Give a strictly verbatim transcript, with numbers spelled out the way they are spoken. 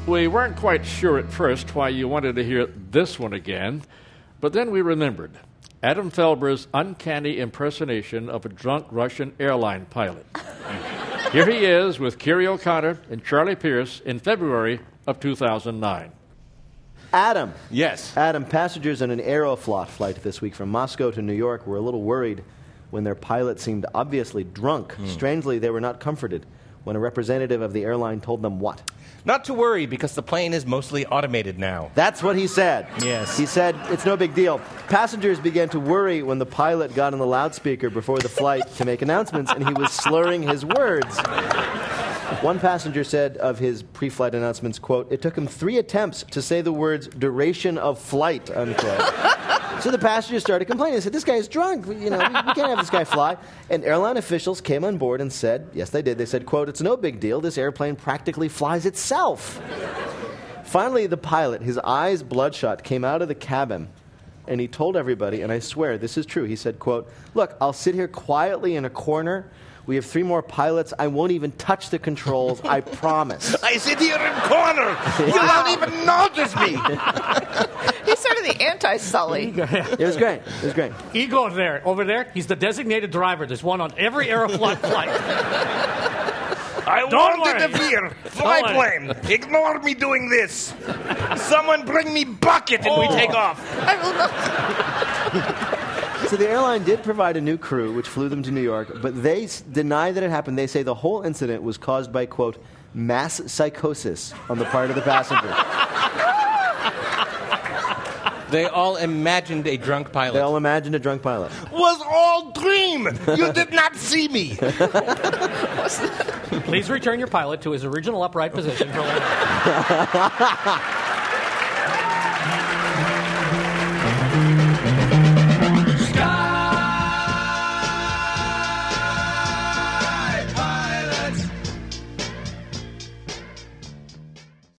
We weren't quite sure at first why you wanted to hear this one again, but then we remembered Adam Felber's uncanny impersonation of a drunk Russian airline pilot. Here he is with Kiri O'Connor and Charlie Pierce in February of two thousand nine. Adam. Yes. Adam, passengers on an Aeroflot flight this week from Moscow to New York were a little worried when their pilot seemed obviously drunk. Mm. Strangely, they were not comforted when a representative of the airline told them what? Not to worry, because the plane is mostly automated now. That's what he said. Yes. He said, it's no big deal. Passengers began to worry when the pilot got on the loudspeaker before the flight to make announcements, and he was slurring his words. One passenger said of his pre-flight announcements, quote, it took him three attempts to say the words duration of flight, unquote. So the passengers started complaining. They said, this guy is drunk. You know, we, we can't have this guy fly. And airline officials came on board and said, yes, they did. They said, quote, it's no big deal. This airplane practically flies itself. Finally, the pilot, his eyes bloodshot, came out of the cabin, and he told everybody, and I swear this is true, he said, quote, look, I'll sit here quietly in a corner. We have three more pilots. I won't even touch the controls. I promise. I sit here in corner. You won't even notice me. He's sort of the anti-Sully. It was great. It was great. Igor there, over there, he's the designated driver. There's one on every Aeroflot flight. I Don't won't worry. interfere. Fly Don't plane. Ignore me doing this. Someone bring me bucket and Oh. we take off. I will not. So the airline did provide a new crew, which flew them to New York, but they s- deny that it happened. They say the whole incident was caused by, quote, mass psychosis on the part of the passenger. They all imagined a drunk pilot. They all imagined a drunk pilot. Was all dream. You did not see me. Please return your pilot to his original upright position for later.